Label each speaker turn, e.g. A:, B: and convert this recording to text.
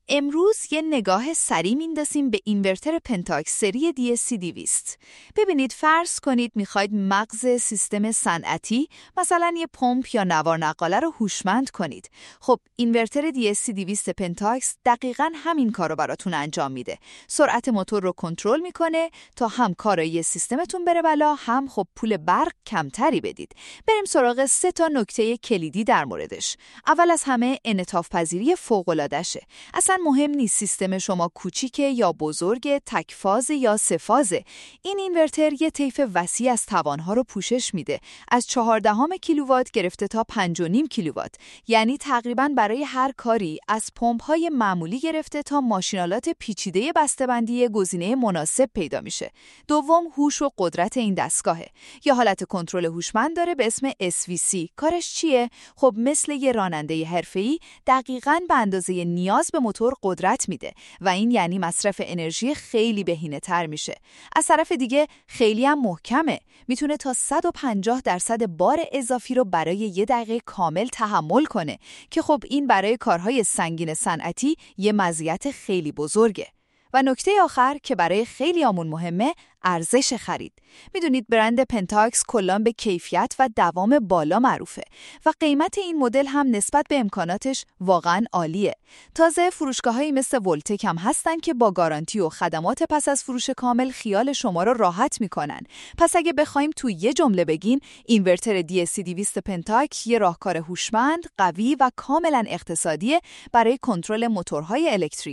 A: امروز یه نگاه سریع میندازیم به اینورتر پنتاکس سری DSC200. ببینید فرض کنید میخواید مغز سیستم صنعتی مثلا یه پمپ یا نوار نقاله رو هوشمند کنید. خب اینورتر DSC200 پنتاکس دقیقاً همین کارو براتون انجام میده. سرعت موتور رو کنترل میکنه تا هم کارایی سیستمتون بره بالا، هم خب پول برق کمتری بدید. بریم سراغ 3 نکته کلیدی در موردش. اول از همه انعطاف پذیری فوق‌العاده‌شه. اصلا مهم نیست سیستم شما کوچیکه یا بزرگ، تکفاز یا سه‌فازه. این اینورتر یه طیف وسیع از توانها رو پوشش میده، از 14 کیلووات گرفته تا 5.5 کیلووات. یعنی تقریباً برای هر کاری از پمپ‌های معمولی گرفته تا ماشینالات پیچیده بسته‌بندی گزینه مناسب پیدا میشه. دوم، هوش و قدرت این دستگاهه. یه حالت کنترل هوشمند داره به اسم SVC. کارش چیه؟ خب مثل یه راننده حرفه‌ای دقیقاً به اندازه نیاز به موتور قدرت میده و این یعنی مصرف انرژی خیلی بهینه‌تر میشه. از طرف دیگه خیلی هم محکمه. میتونه تا 150% بار اضافی رو برای 1 دقیقه کامل تحمل کنه که خب این برای کارهای سنگین صنعتی یه مزیت خیلی بزرگه. و نکته آخر که برای خیلیامون مهمه، ارزش خرید. میدونید برند پنتاکس کلاً به کیفیت و دوام بالا معروفه و قیمت این مدل هم نسبت به امکاناتش واقعاً عالیه. تازه فروشگاهایی مثل ولتک هم هستن که با گارانتی و خدمات پس از فروش کامل خیال شما رو راحت میکنن. پس اگه بخوایم تو یه جمله بگیم، اینورتر DSC200 پنتاک یه راهکار هوشمند، قوی و کاملاً اقتصادیه برای کنترل موتورهای الکتریکی.